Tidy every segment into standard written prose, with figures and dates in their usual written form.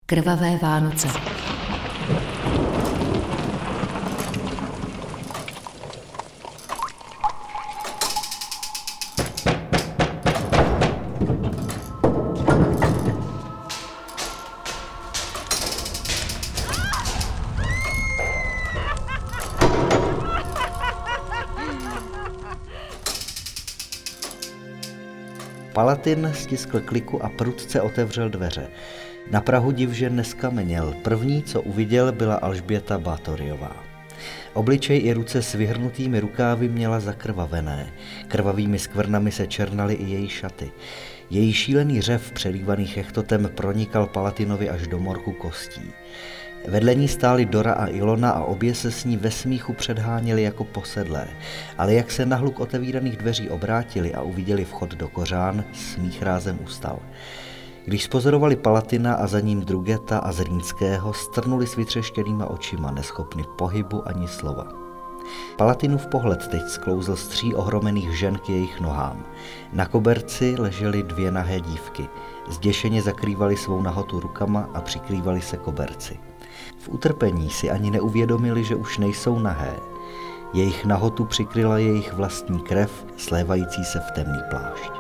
Krvavé Vánoce. Palatin stiskl kliku a prudce otevřel dveře. Na prahu div, že neskameněl. První, co uviděl, byla Alžběta Bátoryová. Obličej i ruce s vyhrnutými rukávy měla zakrvavené. Krvavými skvrnami se černaly i její šaty. Její šílený řev, přelívaný chechtotem, pronikal Palatinovi až do morku kostí. Vedle ní stály Dora a Ilona a obě se s ní ve smíchu předháněly jako posedlé, ale jak se na hluk otevíraných dveří obrátili a uviděli vchod do kořán, smích rázem ustal. Když spozorovali Palatina a za ním Drugeta a Zrínského, strnuli s vytřeštěnýma očima, neschopni pohybu ani slova. Palatinův pohled teď sklouzl z 3 ohromených žen k jejich nohám. Na koberci ležely 2 nahé dívky. Zděšeně zakrývali svou nahotu rukama a přikrývali se koberci. V utrpení si ani neuvědomili, že už nejsou nahé. Jejich nahotu přikryla jejich vlastní krev, slévající se v temný plášť.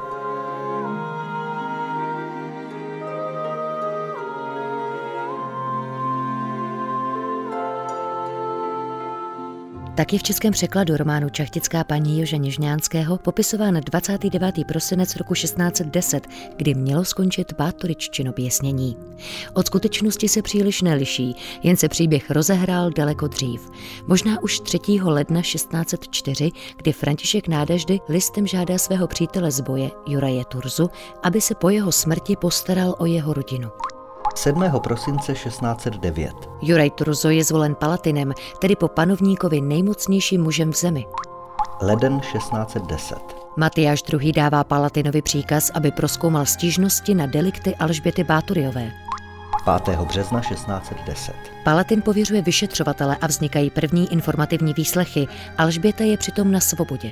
Tak je v českém překladu románu Čachtická paní Jože Něžňánského popisován 29. prosinec roku 1610, kdy mělo skončit Bátoryččino běsnění. Od skutečnosti se příliš neliší, jen se příběh rozehrál daleko dřív. Možná už 3. ledna 1604, kdy František Nádaždy listem žádá svého přítele z boje, Juraje Turzu, aby se po jeho smrti postaral o jeho rodinu. 7. prosince 1609. Juraj Turzo je zvolen Palatinem, tedy po panovníkovi nejmocnějším mužem v zemi. Leden 1610. Matyáš II. Dává Palatinovi příkaz, aby prozkoumal stížnosti na delikty Alžběty Bátoryové. 5. března 1610. Palatin pověřuje vyšetřovatele a vznikají první informativní výslechy. Alžběta je přitom na svobodě.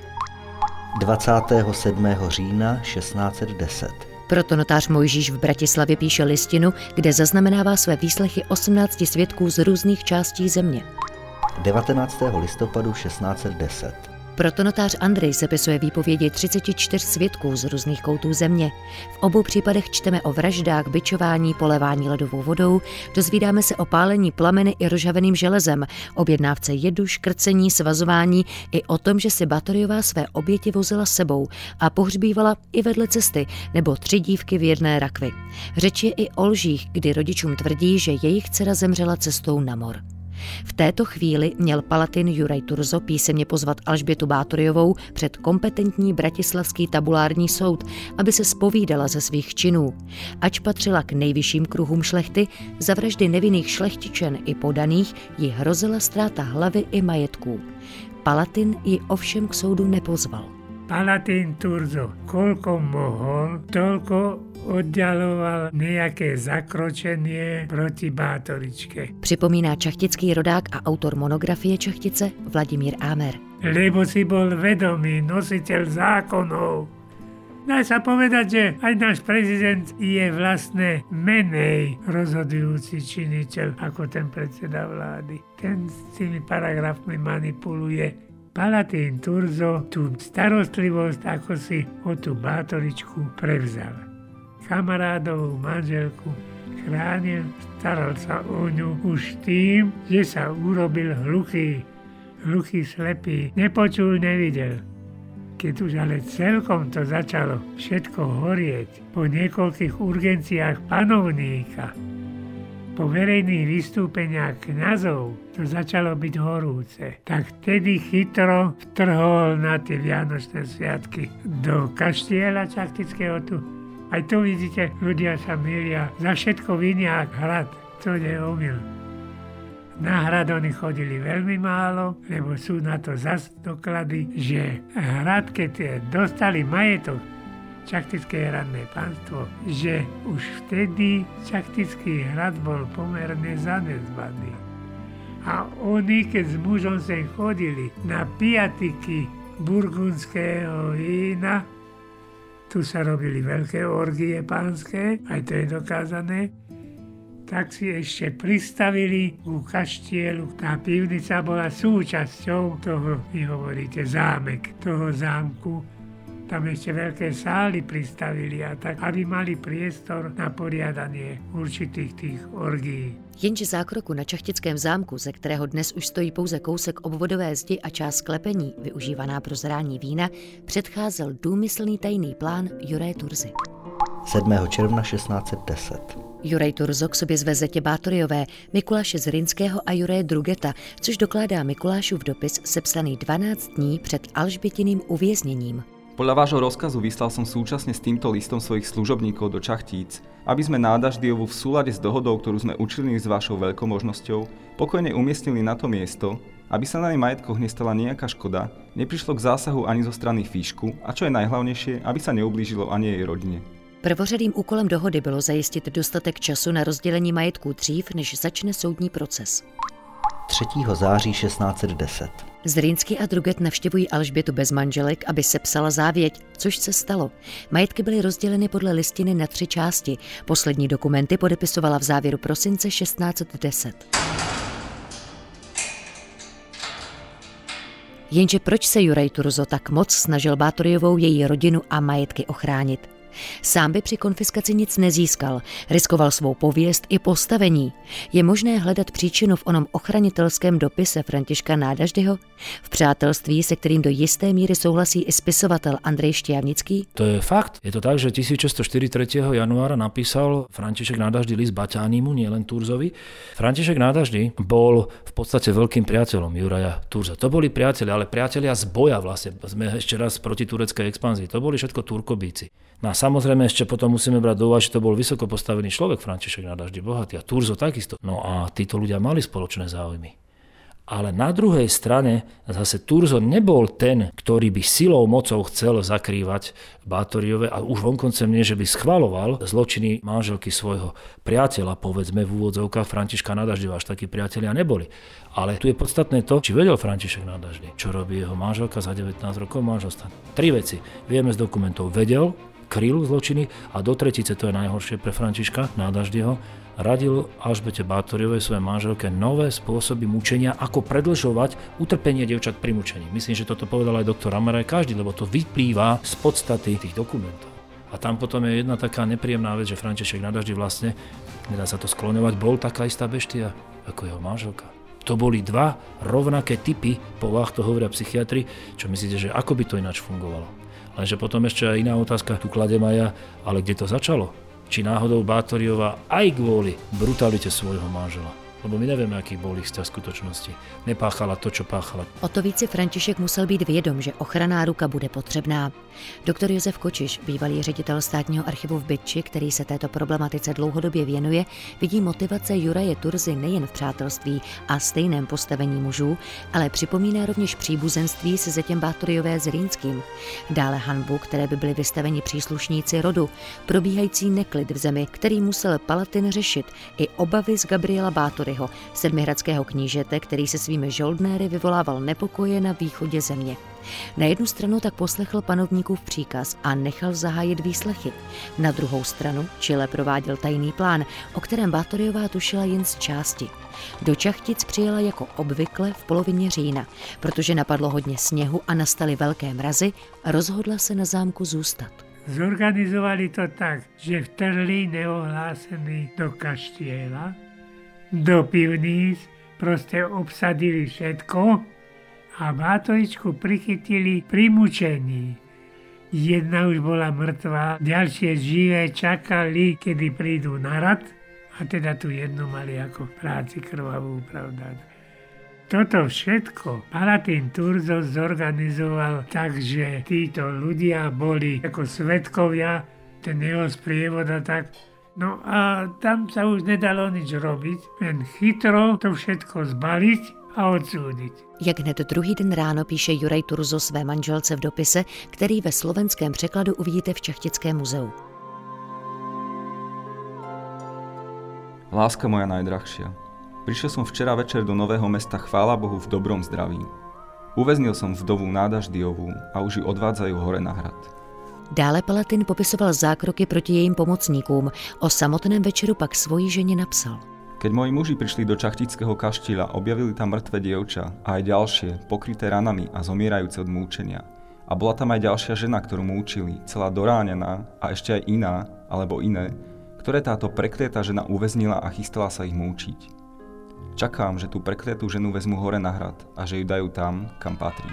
27. října 1610. Proto notář Mojžíš v Bratislavě píše listinu, kde zaznamenává své výslechy 18 svědků z různých částí země. 19. listopadu 1610. Proto notář Andrej sepisuje výpovědi 34 svědků z různých koutů země. V obou případech čteme o vraždách, bičování, polévání ledovou vodou, dozvídáme se o pálení plameny i rozžhaveným železem, objednávce jedu, škrcení, svazování i o tom, že si Bátoryová své oběti vozila sebou a pohřbívala i vedle cesty, nebo 3 dívky v jedné rakvi. Řeč je i o lžích, kdy rodičům tvrdí, že jejich dcera zemřela cestou na mor. V této chvíli měl Palatin Juraj Turzo písemně pozvat Alžbětu Bátoryovou před kompetentní bratislavský tabulární soud, aby se zpovídala ze svých činů. Ač patřila k nejvyšším kruhům šlechty, za vraždy nevinných šlechtičen i podaných jí hrozila ztráta hlavy i majetků. Palatin ji ovšem k soudu nepozval. Palatin Turzo, koľko mohol, toľko oddialoval nejaké zakročenie proti Bátoryčke. Připomíná čachtický rodák a autor monografie Čachtice Vladimír Ámer. Lebo si bol vedomý nositeľ zákonov. Dá sa povedať, že aj náš prezident je vlastne menej rozhodujúci činiteľ ako ten predseda vlády. Ten s tými paragrafmi manipuluje. Palatin Turzo tú starostlivosť ako si o tú Bátoryčku prevzal. Kamarádovú manželku chránil, staral sa o ňu už tým, že sa urobil hluchý, slepý, nepočul, nevidel. Keď už ale celkom to začalo všetko horieť po niekoľkých urgenciách panovníka, po verejných vystúpeniach kňazov to začalo byť horúce. Tak vtedy chytro vtrhol na tie vianočné sviatky do kaštieľa Čachtického tu. Aj tu vidíte, ľudia sa milia, za všetko vinia hrad, to je omyl. Na hrad oni chodili veľmi málo, lebo sú na to zas doklady, že hrad, keď dostali majetok, Čachtické hradné pánstvo, že už vtedy Čachtický hrad bol pomerne zanedbaný. A oni, keď s mužom sem chodili na piatiky burgundského vína, tu sa robili veľké orgie pánske, aj to je dokázané, tak si ešte pristavili u kaštielu. Tá pivnica bola súčasťou toho, vy hovoríte, zámek, toho zámku. Tam ešte veľké sály pristavili a tak, aby mali priestor na poriadanie určitých tých orgií. Jenže zákroku na Čachtickém zámku, ze kterého dnes už stojí pouze kousek obvodové zdi a část sklepení, využívaná pro zrání vína, předcházel důmyslný tajný plán Juraje Turzy. 7. června 1610. Juraj Turzo k sobě zve zetě Bátoryjové, Mikuláše Zrinského a Juraje Drugeta, což dokládá Mikulášův dopis sepsaný 12 dní před Alžbětiným uvězněním. Podľa vášho rozkazu vyslal som súčasne s týmto listom svojich služobníkov do Čachtíc, aby sme Nádaždijovu v súlade s dohodou, ktorú sme učinili s vašou veľkomožnosťou, pokojne umiestnili na to miesto, aby sa na jej majetkoch nestala nejaká škoda, neprišlo k zásahu ani zo strany Fíšku a čo je najhlavnejšie, aby sa neublížilo ani jej rodine. Prvořadým úkolem dohody bylo zajistit dostatek času na rozdělení majetků dřív, než začne soudní proces. 3. září 1610. Zrinský a Druget navštěvují Alžbětu bez manželek, aby sepsala závěť, což se stalo. Majetky byly rozděleny podle listiny na 3 části. Poslední dokumenty podepisovala v závěru prosince 1610. Jenže proč se Juraj Turzo tak moc snažil Bátoryjovou, její rodinu a majetky ochránit? Sám by při konfiskaci nic nezískal, riskoval svou pověst i postavení. Je možné hledat příčinu v onom ochranitelském dopise Františka Nádaždyho? V přátelství, se kterým do jisté míry souhlasí i spisovatel Andrej Štiavnický? To je fakt. Je to tak, že 1604 3. januára napísal František Nádaždy list Baťánimu, nielen Turzovi. František Nádaždy bol v podstate veľkým priateľom Juraja Turza. To boli priatelia, ale priatelia z boja vlastne. Sme ešte raz proti tureckej expanzii. To boli všetko Turkobíci. No a samozrejme ešte potom musíme brať do úvahy, že to bol vysoko postavený človek František Nádaždy, bohatý, a Turzo takisto. No a títo ľudia mali spoločné záujmy. Ale na druhej strane zase Turzo nebol ten, ktorý by silou, mocou chcel zakrývať Bátoryjové a už vonkoncem nie, že by schvaľoval zločiny manželky svojho priateľa, povedzme v úvodzovkách Františka Nádaždyho, až takí priatelia neboli. Ale tu je podstatné to, či vedel František Nádaždy, čo robí jeho manželka za 19 rokov manželstva. 3 veci. Vieme z dokumentov, vedel, kryl zločiny a do tretice, to je najhoršie pre Františka Nádaždyho, radil Alžbete Bátoryjovej, svojej manželke, nové spôsoby mučenia, ako predĺžovať utrpenie dievčat pri mučení. Myslím, že toto povedal aj doktor Hammer, aj každý, lebo to vyplýva z podstaty tých dokumentov. A tam potom je jedna taká nepríjemná vec, že František Nádaždy vlastne, nedá sa to skloňovať, bol taká istá beštia ako jeho manželka. To boli 2 rovnaké typy povah, to hovoria psychiatri, čo myslíte, že ako by to ináč fungovalo. Lenže potom ešte aj iná otázka, tu kladem aj ja, ale kde to začalo? Či náhodou Bátoryjová aj kvôli brutalite svojho manžela. Lebo my nevieme, aký bol ich vzťah v skutočnosti. Nepáchala to, čo páchala. O to více František musel být vědom, že ochranná ruka bude potřebná. Doktor Josef Kočiš, bývalý ředitel státního archivu v Bytči, který se této problematice dlouhodobě věnuje, vidí motivace Juraje Turzy nejen v přátelství a stejném postavení mužů, ale připomíná rovněž příbuzenství se zetěm Bátoryjové Zrinským. Dále hanbu, které by byly vystaveni příslušníci rodu, probíhající neklid v zemi, který musel Palatin řešit, i obavy z Gabriela Bátoryho, sedmihradského knížete, který se svými žoldnéry vyvolával nepokoje na východě země. Na jednu stranu tak poslechl panovníkův příkaz a nechal zahájit výslechy. Na druhou stranu čile prováděl tajný plán, o kterém Bátoryjová tušila jen z části. Do Čachtic přijela jako obvykle v polovině října, protože napadlo hodně sněhu a nastaly velké mrazy, rozhodla se na zámku zůstat. Zorganizovali to tak, že vtrhli neohlásení do kaštiela, do pivníc, proste obsadili všetko a Bátoričku prichytili pri mučení. Jedna už bola mŕtva, ďalšie živé čakali, kedy prídu na rad, a teda tu jednu mali ako práci krvavú, pravda. Toto všetko Palatin Turzo zorganizoval tak, že títo ľudia boli ako svedkovia, ten jeho sprievod a tak. No a tam sa už nedalo nič robiť, len chytro to všetko zbaliť a odsúdiť. Jak hned druhý den ráno píše Juraj Turzo své manželce v dopise, který ve slovenském překladu uvidíte v Čachtickém muzeu. Láska moja najdrahšia, prišiel som včera večer do Nového Mesta, chvála Bohu, v dobrom zdraví. Uväznil som vdovu Nádaždyjovú a už ju odvádzajú hore na hrad. Dále Palatin popisoval zákroky proti jejím pomocníkům, o samotném večeru pak svojí ženě napsal. Keď moji muži prišli do Čachtického kaštieľa, objavili tam mŕtve dievča a aj ďalšie, pokryté ranami a zomierajúce od múčenia. A bola tam aj ďalšia žena, ktorú múčili, celá doránená a ešte aj iná, alebo iné, ktoré táto prekliatá žena uväznila a chystala sa ich múčiť. Čakám, že tú prekliatú ženu vezmu hore na hrad a že ju dajú tam, kam patrí.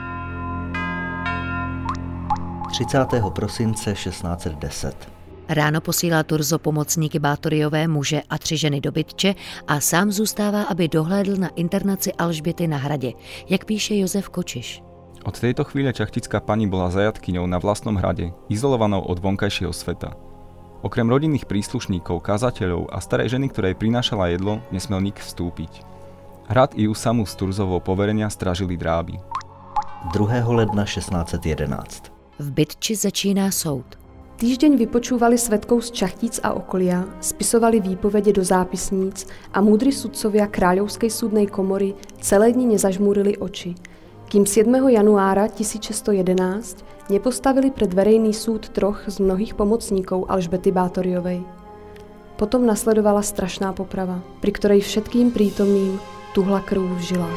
30. prosince 1610. Ráno posílá Turzo pomocníky Bátoryjové, muže a 3 ženy do Bytče a sám zůstává, aby dohlédl na internaci Alžběty na hradě, jak píše Jozef Kočiš. Od tejto chvíle čachtická pani bola zajatkyňou na vlastnom hrade, izolovanou od vonkajšieho sveta. Okrem rodinných príslušníkov, kazateľov a starej ženy, ktorej prinášala jedlo, nesmel nik vstúpiť. Hrad i ju samú z Turzovho poverenia strážili dráby. 2. ledna 1611. V Bytči začíná soud. Týždeň vypočúvali svedkov z Čachtíc a okolia, spisovali výpovede do zápisníc a múdri sudcovia Kráľovskej súdnej komory celé dni nezažmúrili oči, kým 7. januára 1611 nepostavili pred verejný súd 3 z mnohých pomocníkov Alžbety Bátoryjovej. Potom nasledovala strašná poprava, pri ktorej všetkým prítomným tuhla krv v žilách.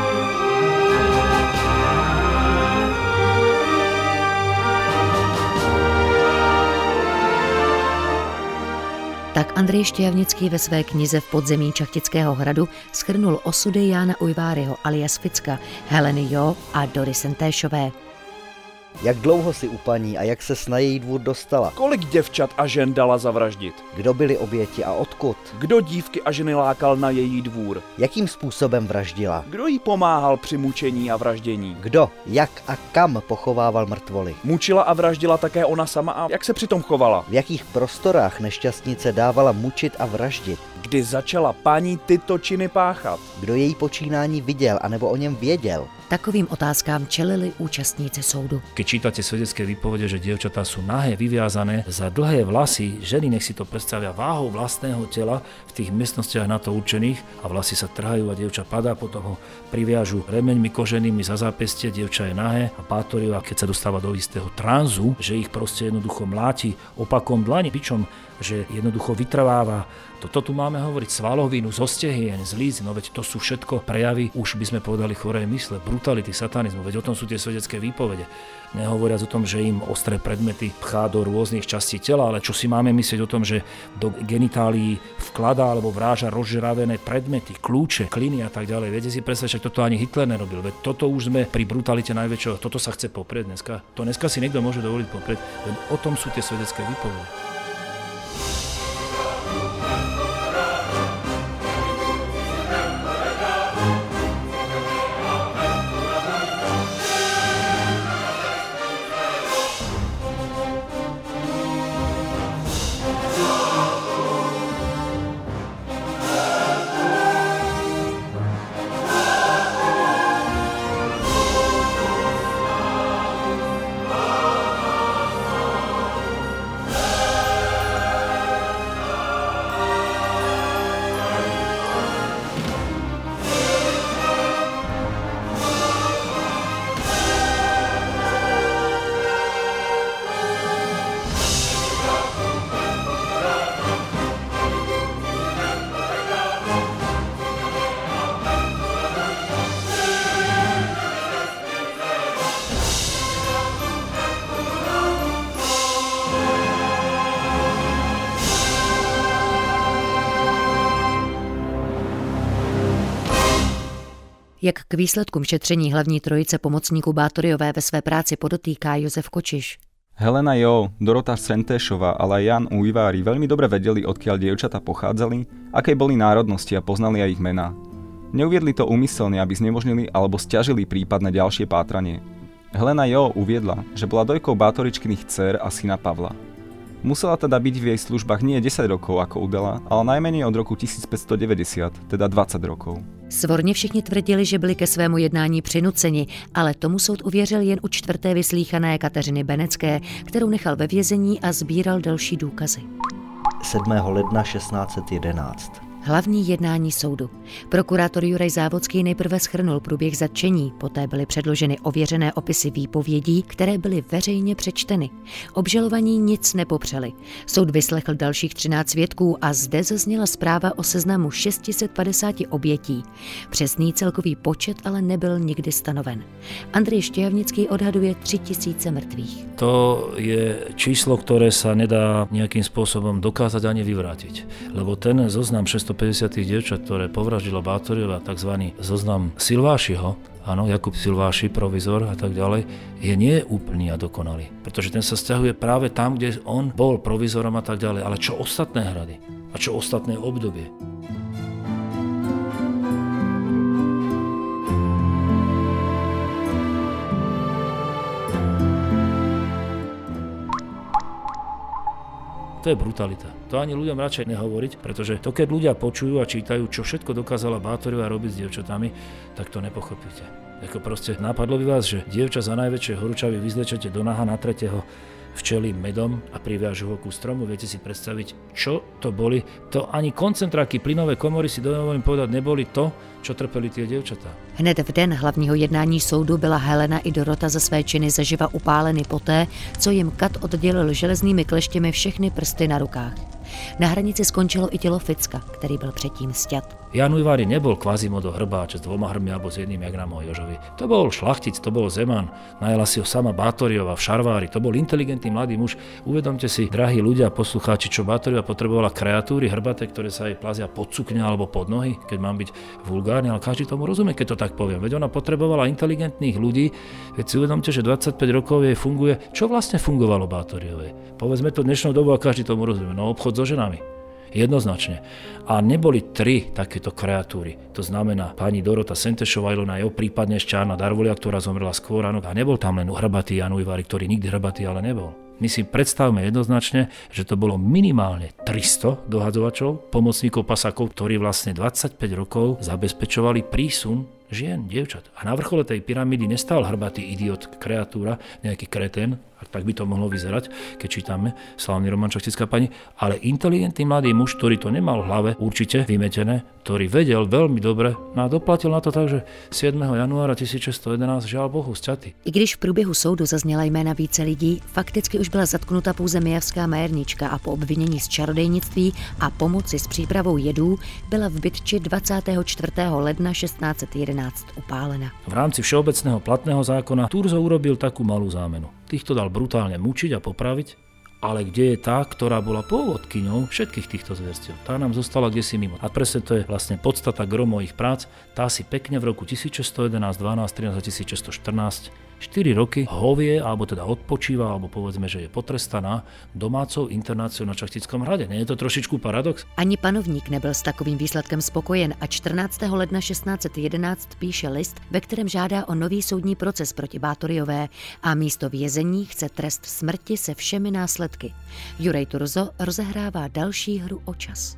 Tak Andrej Štějavnický ve své knize V podzemí Čachtického hradu shrnul osudy Jána Ujváryho alias Ficka, Heleny Jo a Dory Sentéšové. Jak dlouho si u paní a jak se na její dvůr dostala? Kolik děvčat a žen dala zavraždit? Kdo byli oběti a odkud? Kdo dívky a ženy lákal na její dvůr? Jakým způsobem vraždila? Kdo jí pomáhal při mučení a vraždění? Kdo, jak a kam pochovával mrtvoly? Mučila a vraždila také ona sama a jak se přitom chovala? V jakých prostorách nešťastnice dávala mučit a vraždit? Kdy začala paní tyto činy páchat? Kdo její počínání viděl anebo o něm věděl? Takovým otázkám čelili účastníci soudu. Keď čítate svedecké výpovede, že dievčatá sú nahé, vyviazané za dlhé vlasy, ženy nech si to predstavia váhou vlastného tela v tých miestnostiach na to určených a vlasy sa trhajú a dievča padá, potom ho priviažu remeňmi koženými za zápestie, dievča je nahé a Bátoryjová, keď sa dostáva do istého tranzu, že ich proste jednoducho mláti opakom dlani, bičom, že jednoducho vytrváva. Toto tu máme hovoriť svalovinu, zo stehien, z líc, no veď to sú všetko prejavy, už by sme povedali chorej mysle, brutality, satanizmu, veď o tom sú tie svedecké výpovede. Nehovoriac o tom, že im ostré predmety pchá do rôznych častí tela, ale čo si máme myslieť o tom, že do genitálií vkladá alebo vráža rozžravené predmety, kľúče, kliny a tak ďalej. Viete si predstaviť, že toto ani Hitler nerobil, veď toto už sme pri brutalite najväčšieho, toto sa chce poprieť dneska. To dneska si niekto môže dovoliť poprieť, veď o tom sú tie svedecké výpovede. Jak k výsledkům šetření hlavní trojice pomocníků Bátoryjové ve své práci podotýká Jozef Kočiš. Helena Jo, Dorota Sentéšová, ale aj Ján Ujváry veľmi dobre vedeli, odkiaľ dievčatá pochádzali, aké boli národnosti a poznali aj ich mená. Neuviedli to úmyselne, aby znemožnili alebo sťažili prípadné ďalšie pátranie. Helena Jo uviedla, že bola dojkou Bátoričkyných dcér a syna Pavla. Musela teda byť v jej službách nie 10 rokov ako udala, ale najmenej od roku 1590, teda 20 rokov. Svorně všichni tvrdili, že byli ke svému jednání přinuceni, ale tomu soud uvěřil jen u 4. vyslýchané Kateřiny Benecké, kterou nechal ve vězení a sbíral další důkazy. 7. ledna 1611. Hlavní jednání soudu. Prokurátor Juraj Závodský nejprve shrnul průběh zatčení, poté byly předloženy ověřené opisy výpovědí, které byly veřejně přečteny. Obžalovaní nic nepopřeli. Soud vyslechl dalších 13 svědků a zde zazněla zpráva o seznamu 650 obětí. Přesný celkový počet ale nebyl nikdy stanoven. Andrej Štiavnický odhaduje 3000 mrtvých. To je číslo, ktoré sa nedá nejakým spôsobom dokázať ani vyvrátiť. Lebo ten zoznam 650 dievčat, ktoré povraždila Bátoriová, tzv. Zoznam Silvášiho, áno, Jakub Silváši, provizor a tak ďalej, je nie úplný a dokonalý. Pretože ten sa sťahuje práve tam, kde on bol provizorom a tak ďalej. Ale čo ostatné hrady? A čo ostatné obdobie? To je brutalita. To ani ľuďom radšej nehovoriť, pretože to, keď ľudia počujú a čítajú, čo všetko dokázala Bátoriová robiť s dievčatami, tak to nepochopíte. Ako proste napadlo by vás, že dievča za najväčšie horúčavy vyzlečete do naha na tretieho včeli medom a priviažu ho ku stromu. Viete si predstaviť, čo to boli? To ani koncentráky, plynové komory si dovolím povedať, neboli to, čo trpeli tie dievčatá. Hned v den hlavního jednání soudu byla Helena i Dorota za své činy zaživa upáleny poté, co jim kat oddělil železnými kleštěmi všechny prsty na rukách. Na hranici skončilo i tělo Ficka, který byl předtím sťat. Jan Ujvári nebol Quasimodo hrbáč s 2 hrmi alebo s jedným jak na môj Jožovi. To bol šlachtic, to bol Zeman, najala si ho sama Bátoriová v Šarvári, to bol inteligentný mladý muž. Uvedomte si, drahí ľudia, poslucháči, čo Bátoriová potrebovala kreatúry hrbaté, ktoré sa jej plazia pod sukňa alebo pod nohy, keď mám byť vulgárny, ale každý tomu rozumie, keď to tak poviem. Veď ona potrebovala inteligentných ľudí, veď si uvedomte, že 25 rokov jej funguje. Čo vlastne fungovalo Bátoriovej? Povedzme to dnešnou dobu a každý tomu rozumie. No obchod so ženami. Jednoznačne. A neboli 3 takéto kreatúry. To znamená pani Dorota Sentešová, Ilona Jo, prípadne ešte Anna Darvolia, ktorá zomrela skôr, áno. A nebol tam len hrbatý Jan Ujvári, ktorý nikdy hrbatý ale nebol. My si predstavme jednoznačne, že to bolo minimálne 300 dohadzovačov, pomocníkov pasákov, ktorí vlastne 25 rokov zabezpečovali prísun žien, dievčat. A na vrchole tej pyramídy nestál hrbatý idiot, kreatúra, nejaký kretén, tak by to mohlo vyzerať, keď čítame slávny román Šlachtická pani, ale inteligentný mladý muž, ktorý to nemal v hlave, určite vymetené, ktorý vedel veľmi dobre a doplatil na to tak, že 7. januára 1611 žiaľ Bohu sťatý. I když v průběhu soudu zazněla jména více lidí, fakticky už byla zatknuta pouze Mijavská majernička a po obvinění z čarodejnictví a pomoci s přípravou jedů byla v Bytči 24. ledna 1611 upálena. V rámci všeobecného platného zákona Turzo urobil takú malú zámenu. Týchto dal brutálne mučiť a popraviť, ale kde je tá, ktorá bola pôvodkyňou všetkých týchto zverstiev? Tá nám zostala kdesi mimo. A presne to je vlastne podstata gro mojich prác. Tá si pekne v roku 1611, 12, 13 a 1614 4 roky hovie, alebo teda odpočíva, alebo povedzme, že je potrestaná domácou internáciou na Šlachtickom hrade. Nie je to trošičku paradox? Ani panovník nebyl s takovým výsledkem spokojen a 14. ledna 1611 píše list, ve kterém žádá o nový soudní proces proti Bátoriové a místo vězení chce trest smrti se všemi následky. Juraj Turzo rozehrává další hru o čas.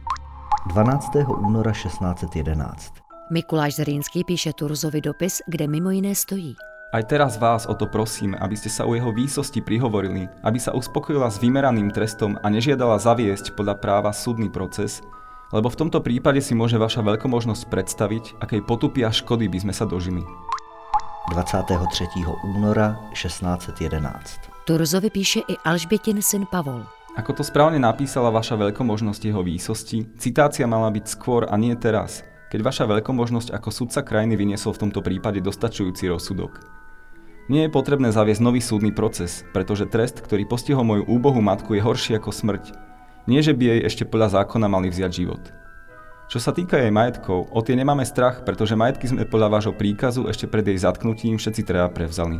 12. února 1611. Mikuláš Zrínský píše Turzovi dopis, kde mimo jiné stojí: Aj teraz vás o to prosím, aby ste sa u jeho výsosti prihovorili, aby sa uspokojila s vymeraným trestom a nežiadala zaviesť podľa práva súdny proces, lebo v tomto prípade si môže vaša veľkomožnosť predstaviť, akej potupy a škody by sme sa dožili. 23. února 1611. Turzovi píše i Alžbětin syn Pavol. Ako to správne napísala vaša veľkomožnosť jeho výsosti, citácia mala byť skôr a nie teraz, keď vaša veľkomožnosť ako sudca krajiny vyniesol v tomto prípade dostačujúci rozsudok. Nie je potrebné zaviesť nový súdny proces, pretože trest, ktorý postihol moju úbohú matku, je horší ako smrť. Nie, že by jej ešte podľa zákona mali vziať život. Čo sa týka jej majetkov, o tie nemáme strach, pretože majetky sme podľa vášho príkazu ešte pred jej zatknutím všetci traja prevzali.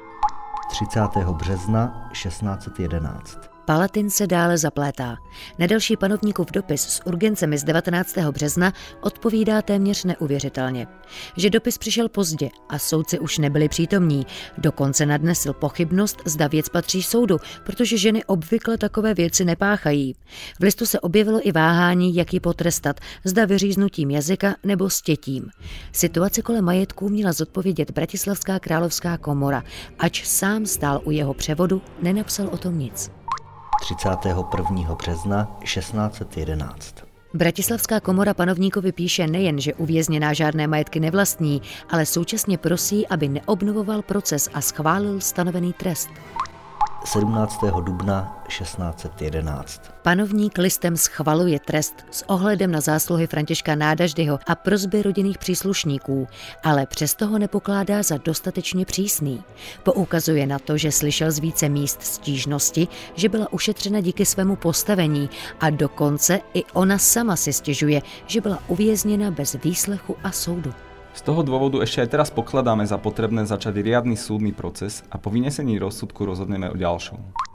30. března 1611. Palatin se dále zaplétá. Na další panovníkův dopis s urgencemi z 19. března odpovídá téměř neuvěřitelně. Že dopis přišel pozdě a soudci už nebyli přítomní. Dokonce nadnesl pochybnost, zda věc patří soudu, protože ženy obvykle takové věci nepáchají. V listu se objevilo i váhání, jak ji potrestat, zda vyříznutím jazyka nebo stětím. Situaci kolem majetků měla zodpovědět Bratislavská královská komora, ač sám stál u jeho převodu, nenapsal o tom nic. 31. března 1611. Bratislavská komora panovníkovi píše nejen, že uvězněná žádné majetky nevlastní, ale současně prosí, aby neobnovoval proces a schválil stanovený trest. 17. dubna 1611. Panovník listem schvaluje trest s ohledem na zásluhy Františka Nádaždyho a prosby rodinných příslušníků, ale přesto ho nepokládá za dostatečně přísný. Poukazuje na to, že slyšel z více míst stížnosti, že byla ušetřena díky svému postavení a dokonce i ona sama si stěžuje, že byla uvězněna bez výslechu a soudu. Z toho dôvodu ešte aj teraz pokladáme za potrebné začať riadny súdny proces a po vynesení rozsudku rozhodneme o ďalšom.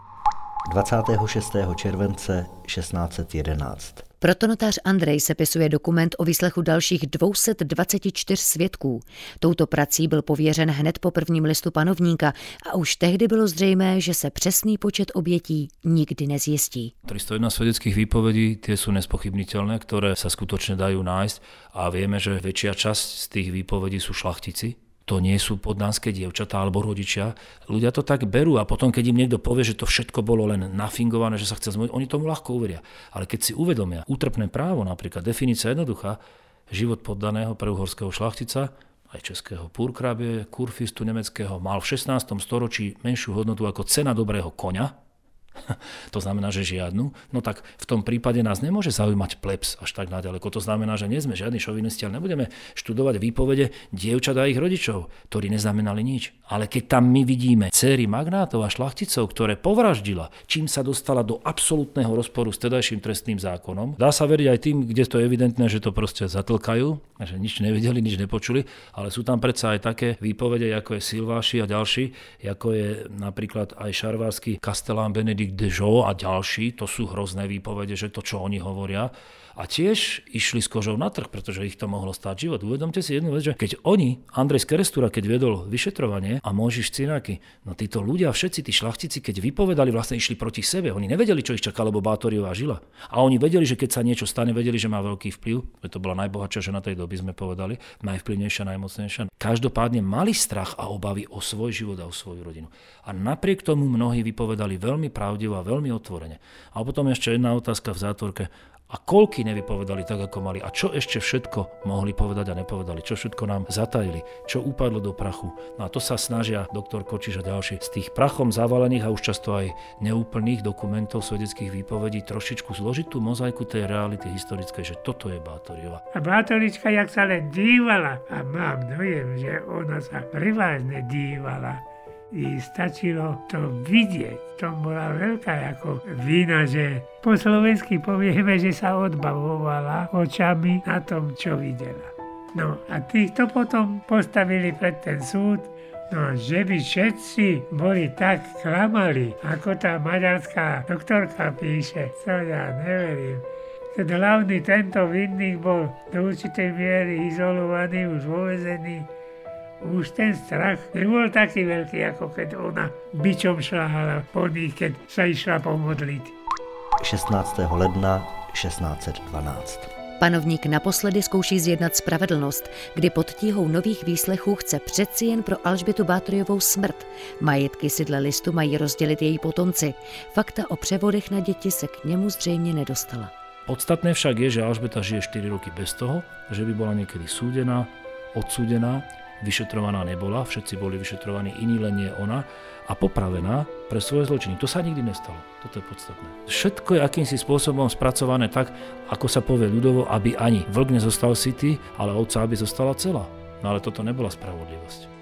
26. července 1611. Protonotář Andrej sepisuje dokument o výslechu dalších 224 svědků. Touto prací byl pověřen hned po prvním listu panovníka a už tehdy bylo zřejmé, že se přesný počet obětí nikdy nezjistí. 301 svedeckých výpovedí, tie sú nespochybniteľné, ktoré sa skutočne dajú nájsť a vieme, že väčšia časť z tých výpovedí sú šlachtici. To nie sú poddanské dievčatá alebo rodičia. Ľudia to tak berú a potom, keď im niekto povie, že to všetko bolo len nafingované, že sa chce zmôcť, oni tomu ľahko uveria. Ale keď si uvedomia útrpné právo, napríklad definícia jednoduchá, život poddaného pre uhorského šlachtica, aj českého purkrabie, kurfistu nemeckého, mal v 16. storočí menšiu hodnotu ako cena dobrého koňa, to znamená, že žiadnu, no tak v tom prípade nás nemôže zaujímať plebs až tak naďaleko. To znamená, že nie sme žiadni šovinisti, ale nebudeme študovať výpovede dievčat a ich rodičov, ktorí neznamenali nič. Ale keď tam my vidíme dcéry magnátov a šlachticov, ktoré povraždila, čím sa dostala do absolútneho rozporu s tedajším trestným zákonom, dá sa veriť aj tým, kde to je evidentné, že to proste zatlkajú, že nič nevideli, nič nepočuli, ale sú tam predsa aj také výpovede, ako je Silváši a ďalší, ako je napríklad aj šarvársky kastelán Benedikt de Joux a ďalší, to sú hrozné výpovede, že to, čo oni hovoria. A tiež išli s kožou na trh, pretože ich to mohlo stáť život. Uvedomte si jednu vec, že keď oni, Andrej z Kerestúra, keď viedol vyšetrovanie a Mojžiš Cináky, no títo ľudia, všetci tí šlachtici, keď vypovedali, vlastne išli proti sebe. Oni nevedeli, čo ich čaká, lebo Bátoriová žila. A oni vedeli, že keď sa niečo stane, vedeli, že má veľký vplyv. To bola najbohatšia žena tej doby, sme povedali, najvplyvnejšia, najmocnejšia. Každopádne mali strach a obavy o svoj život a o svoju rodinu. A napriek tomu mnohí vypovedali veľmi pravdivo a veľmi otvorene. A potom ešte jedna otázka v zátvorke. A koľky nevypovedali tak, ako mali? A čo ešte všetko mohli povedať a nepovedali? Čo všetko nám zatajili? Čo upadlo do prachu? No a to sa snažia doktor Kočiš a ďalší z tých prachom zavalených a už často aj neúplných dokumentov svedeckých výpovedí trošičku zložiť tú mozaiku tej reality historickej, že toto je Bátoriová. A Bátorička, jak sa len dívala, a mám dojem, že ona sa prevážne dívala, i stačilo to vidieť. To bola veľká ako vina, že po slovensky povieme, že sa odbavovala očami na tom, čo videla. No a týchto potom postavili pred ten súd, no že by všetci boli tak klamali, ako tá maďarská doktorka píše, to ja neverím. Keď hlavný tento vinník bol do určitej miery izolovaný, už vo väzení, už ten strach nebol taký veľký, ako keď ona bičom šľahala po nich, keď sa išla pomodliť. 16. ledna 1612. Panovník naposledy zkouší zjednat spravedlnost, kdy pod tíhou nových výslechů chce přeci jen pro Alžbětu Bátoriovou smrt. Majetky si dle listu mají rozdělit její potomci. Fakta o převodech na děti se k němu zřejmě nedostala. Podstatné však je, že Alžbeta žije 4 roky bez toho, že by bola niekedy súdená, odsúdená, vyšetrovaná nebola, všetci boli vyšetrovaní, iní len nie ona a popravená pre svoje zločiny. To sa nikdy nestalo. Toto je podstatné. Všetko je akýmsi spôsobom spracované tak, ako sa povie ľudovo, aby ani vlk nezostal sytý, ale ovca aby zostala celá. No ale toto nebola spravodlivosť.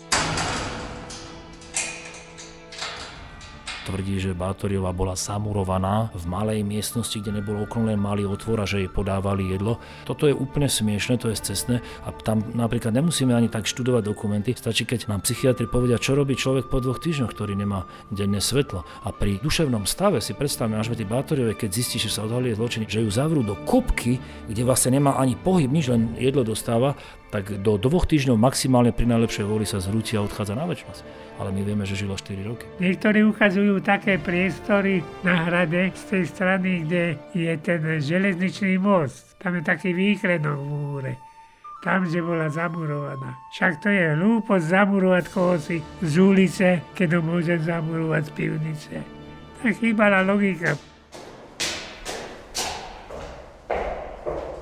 Tvrdí, že Bátoriová bola zamurovaná v malej miestnosti, kde nebolo okno, len malý otvor a že jej podávali jedlo. Toto je úplne smiešne, to je scestné a tam napríklad nemusíme ani tak študovať dokumenty. Stačí, keď nám psychiatri povedia, čo robí človek po 2 týždňoch, ktorý nemá denné svetlo. A pri duševnom stave si predstavme Alžbety Bátoriovej, keď zistí, že sa odhalí zločiny, že ju zavrú do kopky, kde vlastne nemá ani pohyb, nič, len jedlo dostáva, tak do 2 týždňov maximálne pri najlepšej vôli sa zhrúti a odchádza na večnosť. Ale my vieme, že žila 4 roky. Niektorí ukazujú také priestory na hrade z tej strany, kde je ten železničný most. Tam je taký výklenok v múre. Tam, kde bola zamurovaná. Však to je hlúposť zamurovať kohosi z ulice, keď ho môžem zamurovať z pivnice. Tak chýbala logika.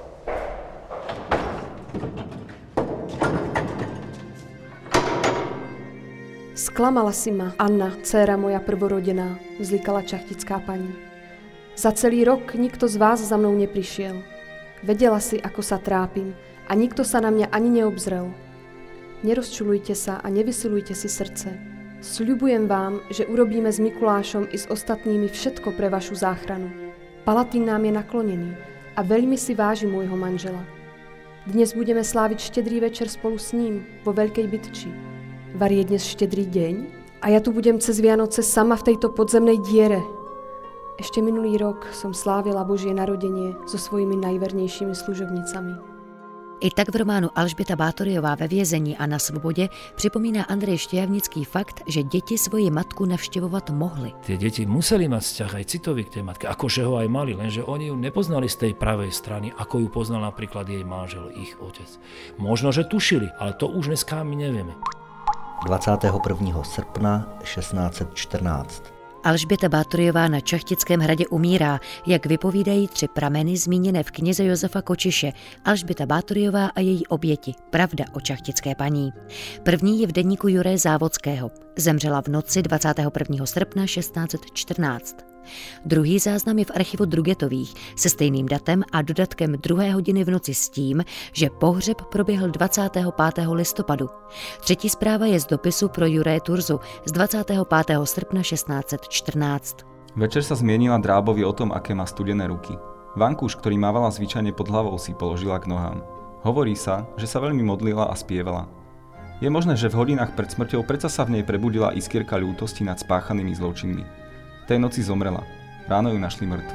Sklamala si ma, Anna, dcéra moja prvorodená, vzlikala čachtická pani. Za celý rok nikto z vás za mnou neprišiel. Vedela si, ako sa trápim a nikto sa na mňa ani neobzrel. Nerozčulujte sa a nevysilujte si srdce. Sľubujem vám, že urobíme s Mikulášom i s ostatnými všetko pre vašu záchranu. Palatín nám je naklonený a veľmi si váži môjho manžela. Dnes budeme sláviť štedrý večer spolu s ním vo Veľkej Bytči. Var je dnes štedrý deň a ja tu budem cez Vianoce sama v tejto podzemnej diere. Ešte minulý rok som slávila Božie narodenie so svojimi najvernejšími služobnicami. I tak v románu Alžběta Bátoryová ve vězení a na svobodě připomíná Andrej Štejavnický fakt, že děti svoji matku navštěvovat mohly. Tie deti museli mať vzťah aj citový k tej matke, akože ho aj mali, lenže oni ju nepoznali z tej pravej strany, ako ju poznal napríklad jej manžel, ich otec. Možno, že tušili, ale to už dneska my nevieme. 21. srpna 1614. Alžběta Bátoryová na Čachtickém hradě umírá, jak vypovídají 3 prameny zmíněné v knize Josefa Kočiše, Alžběta Bátoryová a její oběti, Pravda o čachtické paní. První je v deníku Juraje Závodského. Zemřela v noci 21. srpna 1614. Druhý záznam je v archivu Drugetových se stejným datem a dodatkem 2. hodiny v noci s tím, že pohřeb proběhl 25. listopadu. Třetí zpráva je z dopisu pro Juraje Turzu z 25. srpna 1614. Večer sa zmienila Drábovi o tom, aké má studené ruky. Vankúš, ktorý mávala zvyčajne pod hlavou, si položila k nohám. Hovorí sa, že sa veľmi modlila a spievala. Je možné, že v hodinách pred smrťou predsa sa v nej prebudila iskierka ľútosti nad spáchanými zločinmi. Tej noci zomrela. Ráno ju našli mŕtvu.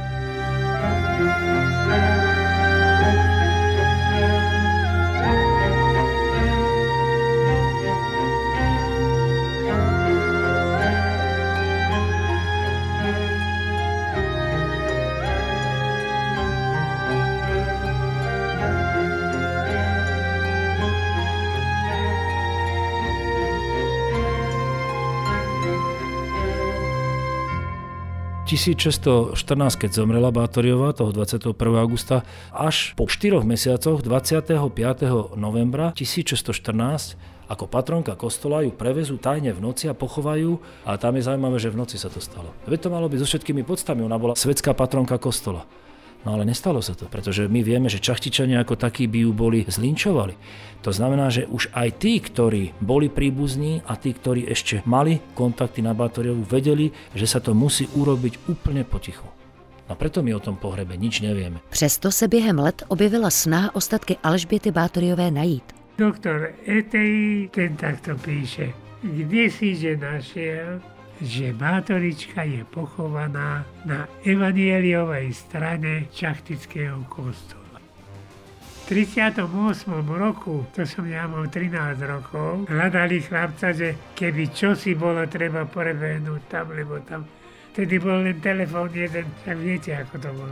V 1614, keď zomrela Bátoryová, toho 21. augusta, až po 4 mesiacoch, 25. novembra 1614, ako patronka kostola ju prevezú tajne v noci a pochovajú, a tam je zaujímavé, že v noci sa to stalo. Veď to malo byť so všetkými podstami, ona bola svetská patronka kostola. No ale nestalo sa to, pretože my vieme, že Čachtičania ako takí by ju boli zlinčovali. To znamená, že už aj tí, ktorí boli príbuzní a tí, ktorí ešte mali kontakty na Bátoryovu, vedeli, že sa to musí urobiť úplne potichu. A preto my o tom pohrebe nič nevieme. Přesto se během let objevila snaha ostatky Alžběty Bátoryové najít. Doktor Etej, ten takto píše, kde si že našiel, že Bátorička je pochovaná na evanieliovej strane Čachtického kostola. V 38. roku, to som ja mal 13 rokov, hľadali chlapca, že keby čosi bolo treba prebehnúť tam, lebo tam. Vtedy bol len telefón jeden, tak viete, ako to bolo.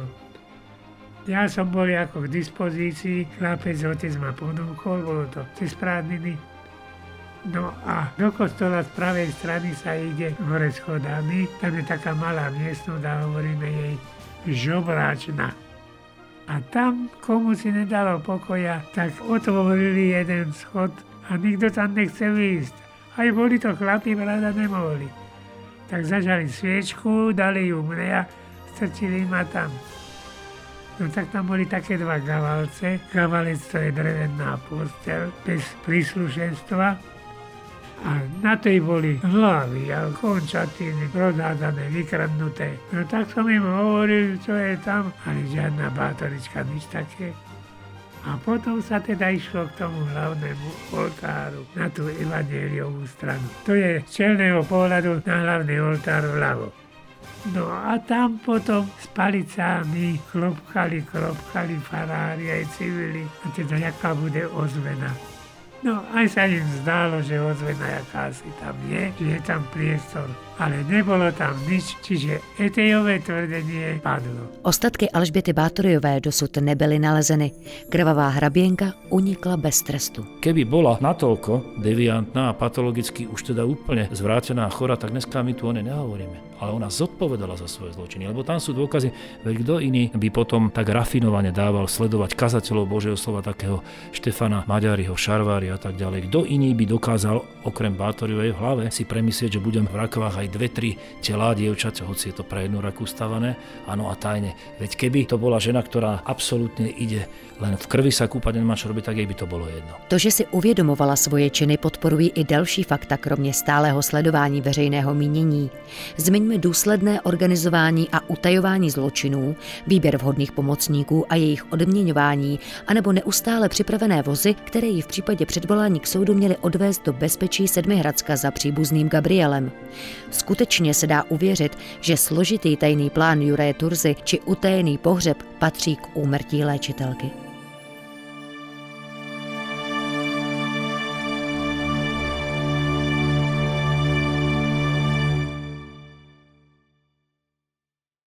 Ja som bol ako k dispozícii, chlapec, otec ma ponúkol, bolo to cez prázdniny. No a do kostola z pravej strany sa ide hore schodami, tam je taká malá miestnosť a hovoríme jej žobráčna. A tam, komu si nedalo pokoja, tak otvorili jeden schod a nikto tam nechce výjsť. Aj boli to chlapi, brada nemohli. Tak zažali sviečku, dali ju mne a strčili ma tam. No tak tam boli také 2 gavalce. Gavalec to je drevená posteľ bez príslušenstva. A na tej boli hlavy a končatiny rozhádané, vykradnuté. No tak som im hovoril, čo je tam, ale žiadna Bátorička, nič také. A potom sa teda išlo k tomu hlavnému oltáru, na tú evanjeliovú stranu. To je z čelného pohľadu na hlavný oltár vľavo. No a tam potom s palicami klopkali farári aj civili, a teda jaká bude ozvena. No, aj sa im zdálo, že ozvena jakási tam je, že je tam priestor. ale nebolo tam nič, čiže Etejové tvrdenie padlo. Ostatky Alžběty Báthoriové dosud nebyly nalezeny. Krvavá hraběnka unikla bez trestu. Keby bola natoľko deviantná a patologicky už teda úplne zvrátená a chora, tak dneska my tu o nej nehovoríme. Ale ona zodpovedala za svoje zločiny, lebo tam sú dôkazy, veď kto iný by potom tak rafinovane dával sledovať kazateľov Božieho slova, takého Štefana Maďariho, Šarvári a tak ďalej. Kto iný by dokázal, okrem Báthoriovej v hlave, si premyslieť, že budem v Rakvách aj 2-3 telá dievčate, hoci je to pre jednu raku stavané, áno a tajne. Veď keby to bola žena, ktorá absolútne ide len v krvi sa kúpať, nemá čo robiť, tak jej by to bolo jedno. To, že si uvědomovala svoje činy, podporují i další fakta, kromě stálého sledování veřejného mínění. Zmiňme důsledné organizování a utajování zločinů, výběr vhodných pomocníků a jejich odměňování, anebo neustále připravené vozy, které ji v případě předvolání k soudu měly odvést do bezpečí Sedmihradska za příbuzným Gabrielem. Skutečně se dá uvěřit, že složitý tajný plán Juraje Turzy či utajený pohřeb patří k úmrtí léčitelky.